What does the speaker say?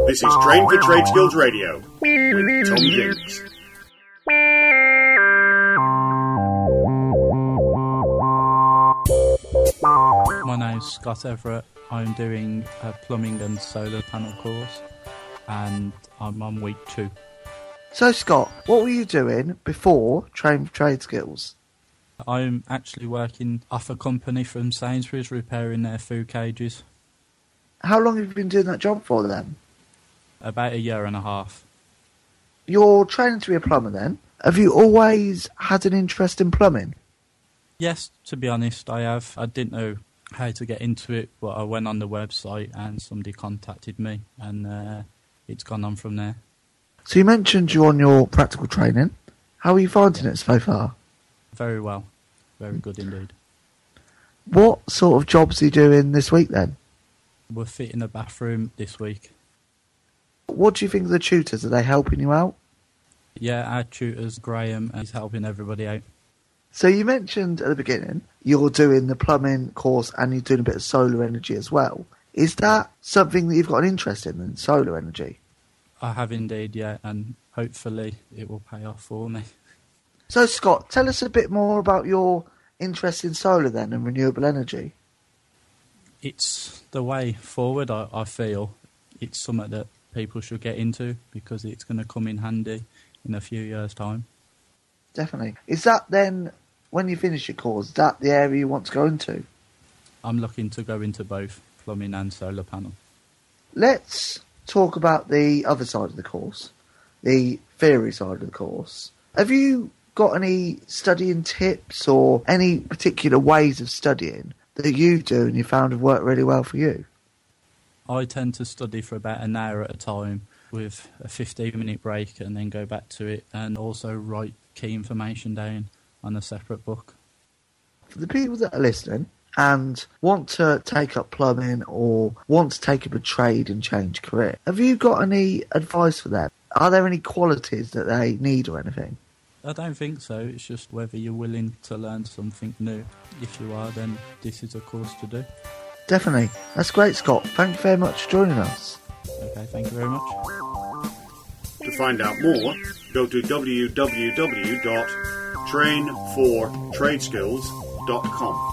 This is Train for Trade Skills Radio with Tom Jinks. My name's Scott Everett. I'm doing a plumbing and solar panel course, and I'm on week 2. So Scott, what were you doing before Train for Trade Skills? I'm actually working off a company from Sainsbury's repairing their food cages. How long have you been doing that job for then? About 1.5 years. You're training to be a plumber then. Have you always had an interest in plumbing? Yes, to be honest, I have. I didn't know how to get into it, but I went on the website and somebody contacted me, and it's gone on from there. So you mentioned you're on your practical training. How are you finding it so far? Very well. Very good indeed. What sort of jobs are you doing this week then? We're fitting a bathroom this week. What do you think of the tutors? Are they helping you out? Yeah, our tutor's Graham, and he's helping everybody out. So you mentioned at the beginning you're doing the plumbing course and you're doing a bit of solar energy as well. Is that something that you've got an interest in solar energy? I have indeed, yeah, and hopefully it will pay off for me. So Scott, tell us a bit more about your interest in solar then and renewable energy. It's the way forward, I feel. It's something that people should get into because it's going to come in handy in a few years' time. Definitely. Is that then, when you finish your course, is that the area you want to go into? I'm looking to go into both plumbing and solar panel. Let's talk about the other side of the course, the theory side of the course. Have you got any studying tips or any particular ways of studying that you do and you found have worked really well for you? I tend to study for about an hour at a time with a 15-minute break and then go back to it, and also write key information down on a separate book. For the people that are listening and want to take up plumbing or want to take up a trade and change career, have you got any advice for them? Are there any qualities that they need or anything? I don't think so. It's just whether you're willing to learn something new. If you are, then this is a course to do. Definitely. That's great, Scott. Thank you very much for joining us. Okay, thank you very much. To find out more, go to www.trainfortradeskills.com.